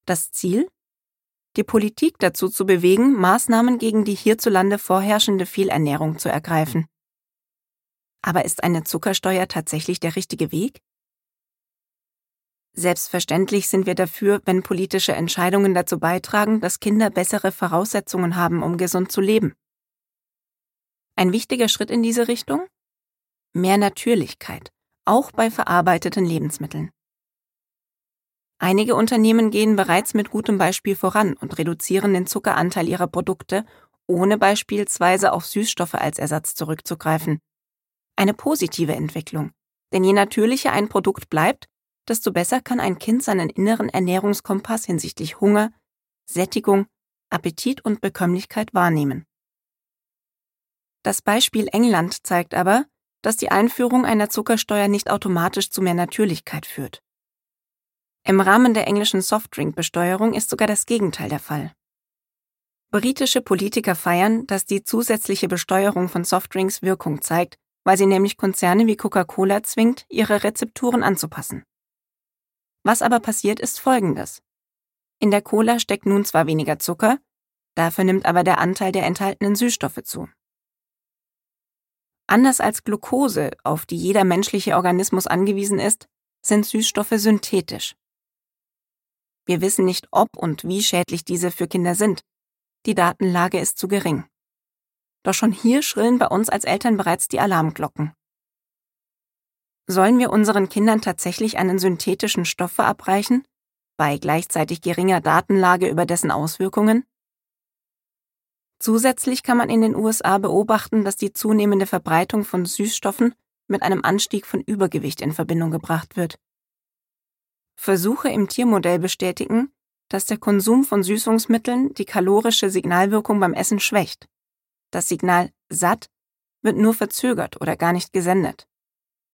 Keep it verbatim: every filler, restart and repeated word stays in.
Das Ziel? Die Politik dazu zu bewegen, Maßnahmen gegen die hierzulande vorherrschende Fehlernährung zu ergreifen. Aber ist eine Zuckersteuer tatsächlich der richtige Weg? Selbstverständlich sind wir dafür, wenn politische Entscheidungen dazu beitragen, dass Kinder bessere Voraussetzungen haben, um gesund zu leben. Ein wichtiger Schritt in diese Richtung? Mehr Natürlichkeit, auch bei verarbeiteten Lebensmitteln. Einige Unternehmen gehen bereits mit gutem Beispiel voran und reduzieren den Zuckeranteil ihrer Produkte, ohne beispielsweise auf Süßstoffe als Ersatz zurückzugreifen. Eine positive Entwicklung, denn je natürlicher ein Produkt bleibt, desto besser kann ein Kind seinen inneren Ernährungskompass hinsichtlich Hunger, Sättigung, Appetit und Bekömmlichkeit wahrnehmen. Das Beispiel England zeigt aber, dass die Einführung einer Zuckersteuer nicht automatisch zu mehr Natürlichkeit führt. Im Rahmen der englischen Softdrink-Besteuerung ist sogar das Gegenteil der Fall. Britische Politiker feiern, dass die zusätzliche Besteuerung von Softdrinks Wirkung zeigt, weil sie nämlich Konzerne wie Coca-Cola zwingt, ihre Rezepturen anzupassen. Was aber passiert, ist Folgendes. In der Cola steckt nun zwar weniger Zucker, dafür nimmt aber der Anteil der enthaltenen Süßstoffe zu. Anders als Glucose, auf die jeder menschliche Organismus angewiesen ist, sind Süßstoffe synthetisch. Wir wissen nicht, ob und wie schädlich diese für Kinder sind. Die Datenlage ist zu gering. Doch schon hier schrillen bei uns als Eltern bereits die Alarmglocken. Sollen wir unseren Kindern tatsächlich einen synthetischen Stoff verabreichen, bei gleichzeitig geringer Datenlage über dessen Auswirkungen? Zusätzlich kann man in den U S A beobachten, dass die zunehmende Verbreitung von Süßstoffen mit einem Anstieg von Übergewicht in Verbindung gebracht wird. Versuche im Tiermodell bestätigen, dass der Konsum von Süßungsmitteln die kalorische Signalwirkung beim Essen schwächt. Das Signal satt wird nur verzögert oder gar nicht gesendet.